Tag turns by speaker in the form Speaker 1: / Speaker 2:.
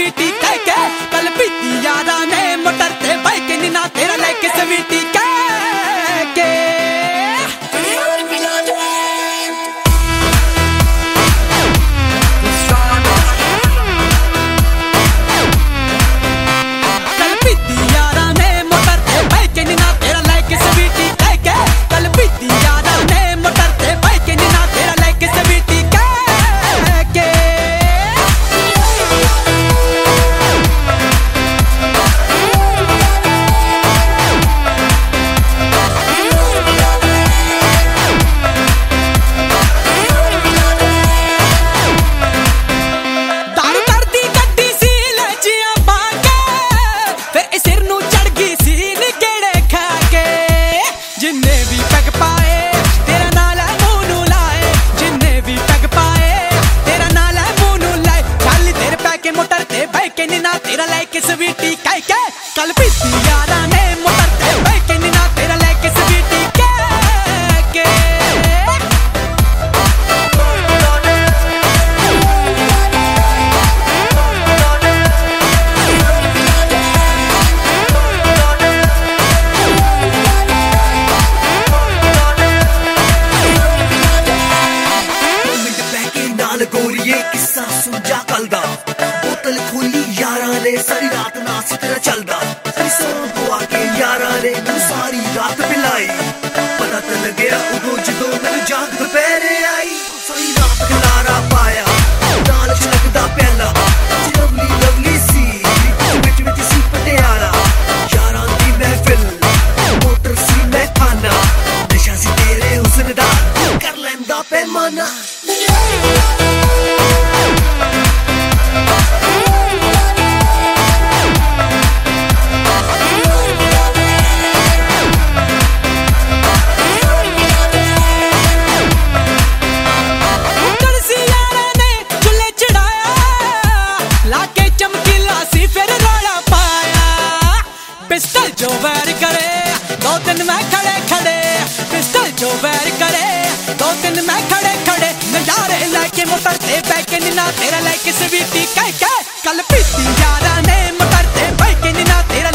Speaker 1: स्वीटी कह के कल पीती यारा ने मोटर ते बाइक निना तेरा लेके स्वीटी कह के कल पीती यारा ने मोटर ते बाइक निना तेरा लेके स्वीटी कह के कल पीती यारा ने मोटर ते बाइक निना तेरा लेके स्वीटी कह के तेरा लेके स्वीटी कह के कल पीती यारा ने मोटर ते बाइक निना तेरा लेके स्वीटी कह के
Speaker 2: नाल गोरिए किस्सा सुझा कल दा बोतल खोली यारा ने सारी रात नाच तेरा चलदा बुआ के यारा ने सारी रात पिलाई पता तो लगे उदो जो मैं जाग दोपहरे आई सारी रात खलारा पाया नाल छलकदा पहला लवली लवली सी विच विच सी पटियाला यारा दी महफिल मोटर सी मैं खाना नशा सी तेरे हुस्न दा कर लैंदा पैमाना
Speaker 1: पिस्टल जो वैर करे दो दिन मैं खड़े खड़े पिस्टल जो वैर करे दो दिन मैं खड़े खड़े नजारे लेके मोटर ते बैक निना तेरा लेके स्वीटी कह के कल पीती यारा ने मोटर ते बाइक निना तेरा